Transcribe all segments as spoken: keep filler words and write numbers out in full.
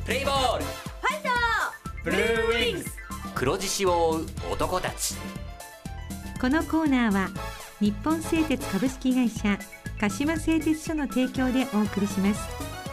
プレイボール、 ファイトブルーウィングス、黒獅子を追う男たち。 このコーナーは日本製鉄株式会社鹿島製鉄所の提供でお送りします。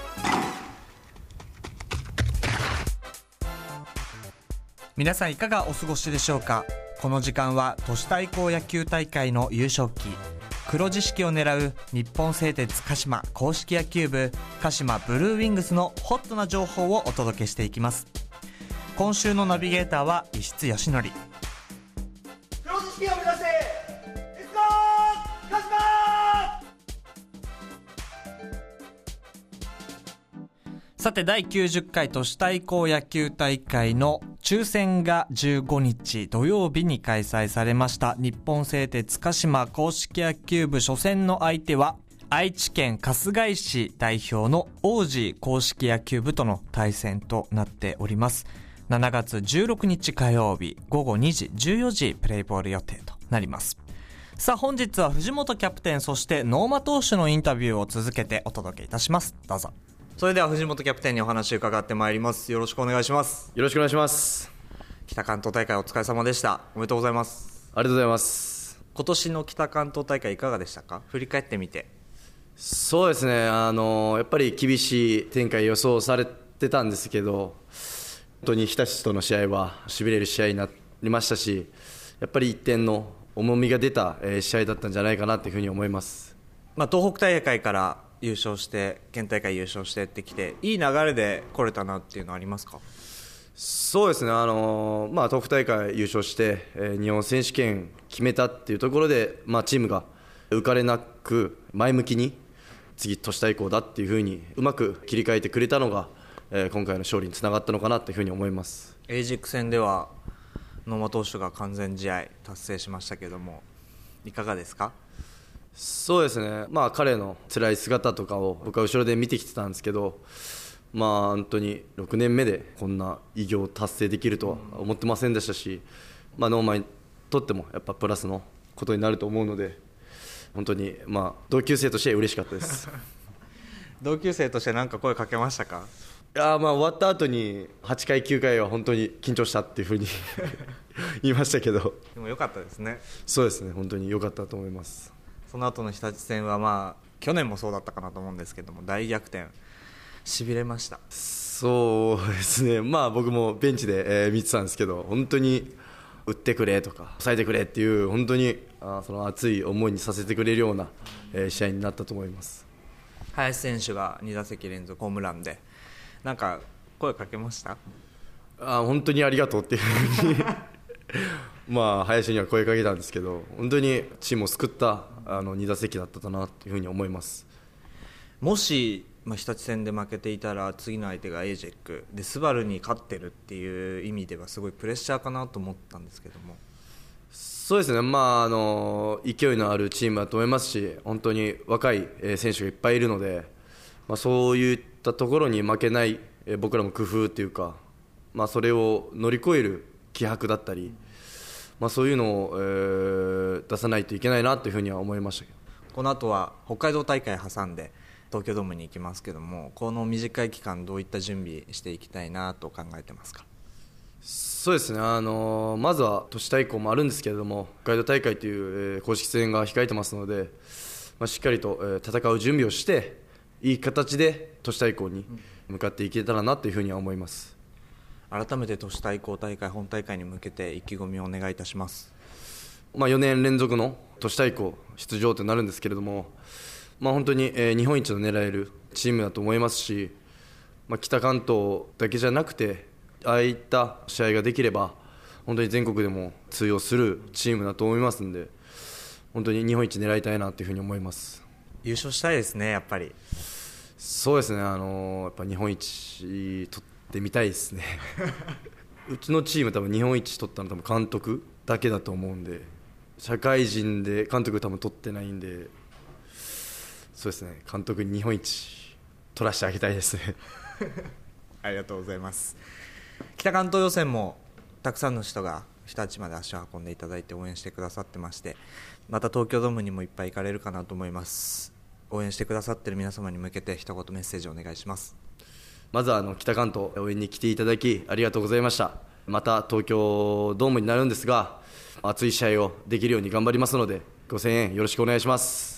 皆さんいかがお過ごしでしょうか。この時間は都市対抗野球大会の優勝旗黒獅子を狙う日本製鉄鹿島公式野球部鹿島ブルーウィングスのホットな情報をお届けしていきます。今週のナビゲーターは石津義則。 黒獅子を目指せ、レッツゴー鹿島。 さてだいきゅうじゅっかい都市対抗野球大会の抽選がじゅうごにち土曜日に開催されました。日本製鉄鹿島公式野球部初戦の相手は愛知県春日井市代表の王子公式野球部との対戦となっております。しちがつじゅうろくにち火曜日ごごにじじゅうよじプレイボール予定となります。さあ本日は藤本キャプテンそして能間投手のインタビューを続けてお届けいたします。どうぞ。それでは藤本キャプテンにお話を伺ってまいります。よろしくお願いします。 よろしくお願いします。 北関東大会お疲れ様でした。おめでとうございます。 ありがとうございます。 今年の北関東大会いかがでしたか。振り返ってみて。 そうですね、あのやっぱり厳しい展開予想されてたんですけど、本当に日立との試合はしびれる試合になりましたし、やっぱりいってんの重みが出た試合だったんじゃないかなというふうに思います。 まあ、東北大会から優勝して県大会優勝してってきていい流れで来れたなっていうのはありますか。 そうですね、あのまあ、東北大会優勝して、えー、日本選手権決めたっていうところで、まあ、チームが浮かれなく前向きに次都市対抗だっていうふうにうまく切り替えてくれたのが、えー、今回の勝利につながったのかなというふうに思います。 エイジック戦では能間投手が完全試合達成しましたけどもいかがですか。 そうですね、まあ、彼の辛い姿とかを僕は後ろで見てきてたんですけど、まあ、本当にろくねんめでこんな偉業を達成できるとは思ってませんでしたし、まあ、ノーマンにとってもやっぱプラスのことになると思うので本当にまあ同級生として嬉しかったです同級生として何か声かけましたか。 いやまあ終わった後にはちかいきゅうかいは本当に緊張したっていうふうに言いましたけど、 でも良かったですね。 そうですね、本当に良かったと思います。 その後の日立戦は、まあ、去年もそうだったかなと思うんですけども大逆転しびれました。 そうですね、まあ、僕もベンチで、えー、見てたんですけど本当に打ってくれとか抑えてくれっていう本当にあその熱い思いにさせてくれるような、えー、試合になったと思います。 林選手がにだせき連続ホームランでなんか声かけました。 あ本当にありがとうっていうふうにまあ林には声かけたんですけど本当にチームを救ったあのにだせきだったなというふうに思います。 もし、まあ、日立戦で負けていたら次の相手がエイジェックでスバルに勝ってるっていう意味ではすごいプレッシャーかなと思ったんですけども。 そうですね、まあ、あの勢いのあるチームだと思いますし本当に若い選手がいっぱいいるので、まあ、そういったところに負けない僕らも工夫というか、まあ、それを乗り越える気迫だったり、まあ、そういうのを、えー、出さないといけないなというふうには思いましたけど。 この後は北海道大会挟んで東京ドームに行きますけどもこの短い期間どういった準備していきたいなと考えてますか。 そうですね、あのまずは都市対抗もあるんですけれども北海道大会という、えー、公式戦が控えてますので、まあ、しっかりと、えー、戦う準備をしていい形で都市対抗に向かっていけたらなというふうには思います。 改めて都市対抗大会本大会に向けて意気込みをお願いいたします。 まあ、よねん連続の都市対抗出場となるんですけれども、まあ、本当に、えー、日本一を狙えるチームだと思いますし、まあ、北関東だけじゃなくてああいった試合ができれば本当に全国でも通用するチームだと思いますので本当に日本一狙いたいなというふうに思います。 優勝したいですね。やっぱりそうですね、あのー、やっぱ日本一取ってみたいですねうちのチーム多分日本一取ったの多分監督だけだと思うんで社会人で監督多分取ってないんでそうですね、監督に日本一取らせてあげたいですねありがとうございます。北関東予選もたくさんの人が日立まで足を運んでいただいて応援してくださってましてまた東京ドームにもいっぱい行かれるかなと思います。応援してくださっている皆様に向けて一言メッセージをお願いします。 まずはあの北関東応援に来ていただきありがとうございました。また東京ドームになるんですが、熱い試合をできるように頑張りますので、ご声援よろしくお願いします。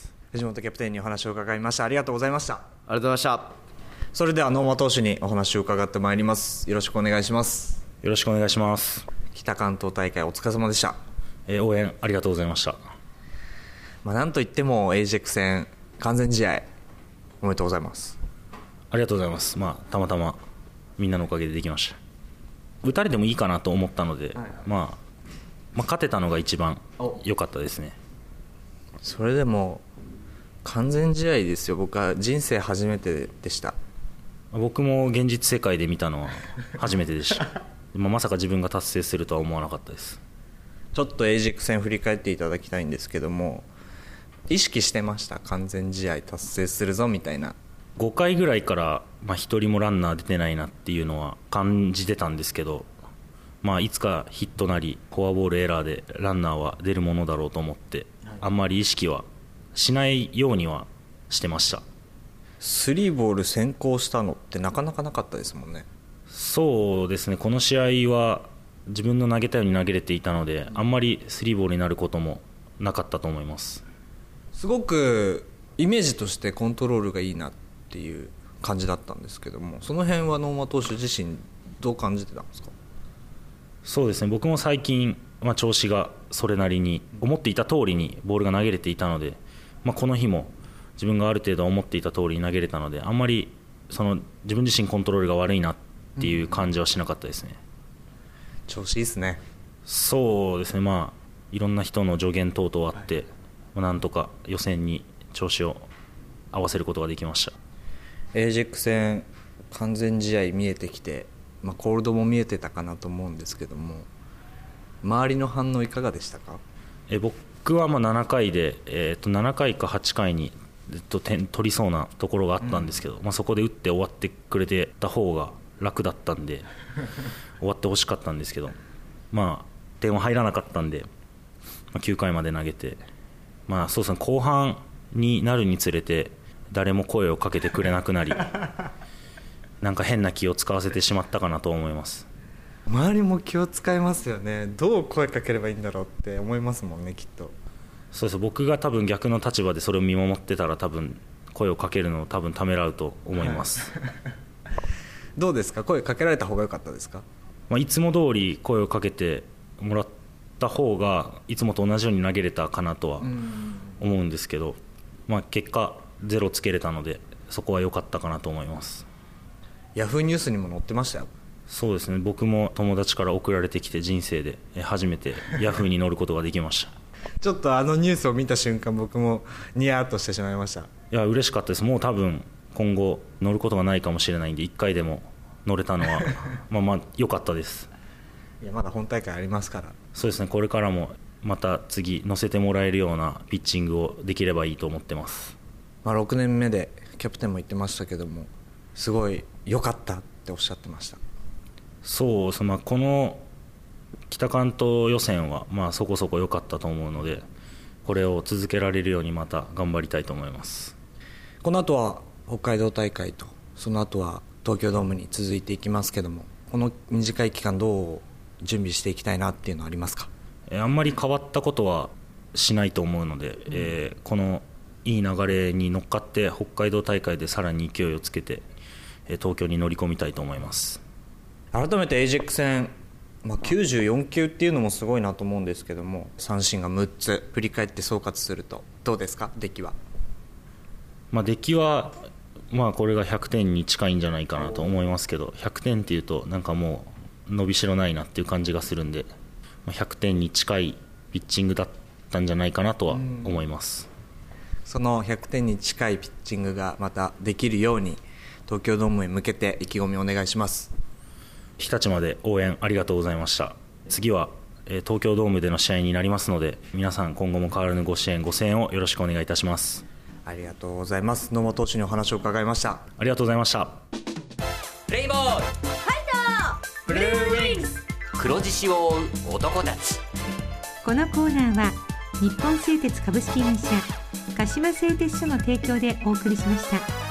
藤本キャプテンにお話を伺いました。ありがとうございました。ありがとうございました。 それでは能間投手にお話を伺ってまいります。よろしくお願いします。 よろしくお願いします。 北関東大会お疲れ様でした。 えー、応援ありがとうございました。 まあ、なんといってもエイジェック戦完全試合おめでとうございます。 ありがとうございます。まあ、たまたまみんなのおかげでできました。打たれてもいいかなと思ったので、はいはい、まあ、まあ勝てたのが一番良かったですね。 それでも完全試合ですよ。僕は人生初めてでした。 僕も現実世界で見たのは初めてでしたまさか自分が達成するとは思わなかったです。 ちょっとエイジェック戦振り返っていただきたいんですけども、意識してました？完全試合達成するぞみたいな。 ごかいぐらいから、まあ、ひとりもランナー出てないなっていうのは感じてたんですけど、まあ、いつかヒットなりフォアボールエラーでランナーは出るものだろうと思って、あんまり意識はしないようにはしてました。 スリーボール先行したのってなかなかなかったですもんね。 そうですね、この試合は自分の投げたように投げれていたので、あんまりスリーボールになることもなかったと思います。 すごくイメージとしてコントロールがいいなっていう感じだったんですけども、その辺は能間投手自身どう感じてたんですか？ そうですね、僕も最近、まあ、調子がそれなりに思っていた通りにボールが投げれていたので、まあ、この日も自分がある程度思っていた通りに投げれたので、あんまりその自分自身コントロールが悪いなっていう感じはしなかったですね。 調子いいですね。 そうですね、まあいろんな人の助言等々あって、はい、まあ、なんとか予選に調子を合わせることができました。 エイジェック戦完全試合見えてきて、まあ、コールドも見えてたかなと思うんですけども、周りの反応いかがでしたか？ え僕はまあななかいで、えー、とななかいかはちかいにずっと点取りそうなところがあったんですけど、うん、まあ、そこで打って終わってくれてた方が楽だったんで終わってほしかったんですけど、まあ、点は入らなかったんで、まあ、きゅうかいまで投げて、まあそうですね、後半になるにつれて誰も声をかけてくれなくなりなんか変な気を使わせてしまったかなと思います。 周りも気を使いますよね。どう声かければいいんだろうって思いますもんね、きっと。 そうです、僕が多分逆の立場でそれを見守ってたら多分声をかけるのを多分ためらうと思います、はい、 どうですか、声かけられた方が良かったですか？ まあ、いつも通り声をかけてもらった方がいつもと同じように投げれたかなとは思うんですけど、まあ、結果ゼロつけれたのでそこは良かったかなと思います。 ヤフーニュースにも載ってましたよ。 そうですね、僕も友達から送られてきて人生で初めてヤフーに載ることができましたちょっとあのニュースを見た瞬間僕もニヤッとしてしまいました。いや嬉しかったです。もう多分今後乗ることがないかもしれないんでいっかいでも乗れたのはまあまあ良かったです。 いやまだ本大会ありますから。 そうですね、これからもまた次乗せてもらえるようなピッチングをできればいいと思ってます。 まあ、ろくねんめでキャプテンも言ってましたけども、すごい良かったっておっしゃってました。 そうですね、まあ、この北関東予選はまあそこそこ良かったと思うので、これを続けられるようにまた頑張りたいと思います。 この後は北海道大会と、その後は東京ドームに続いていきますけども、この短い期間どう準備していきたいなっていうのはありますか？ あんまり変わったことはしないと思うので、うん、えー、このいい流れに乗っかって北海道大会でさらに勢いをつけて東京に乗り込みたいと思います。 改めてエイジェック戦、まあ、きゅうじゅうよんきゅうっていうのもすごいなと思うんですけども、三振がむっつ、振り返って総括するとどうですか、出来は？ まあ、出来は、まあ、これがひゃくてんに近いんじゃないかなと思いますけど、ひゃくてんっていうとなんかもう伸びしろないなっていう感じがするんで、ひゃくてんに近いピッチングだったんじゃないかなとは思います。 そのひゃくてんに近いピッチングがまたできるように東京ドームへ向けて意気込みお願いします。 日立まで応援ありがとうございました。次は東京ドームでの試合になりますので、皆さん今後も変わらぬご支援ご声援をよろしくお願いいたします。 ありがとうございます。野間投手にお話を伺いました。 ありがとうございました。 プレイボールファイトブルーウィングス、黒獅子を追う男たち。 このコーナーは日本製鉄株式会社鹿島製鉄所の提供でお送りしました。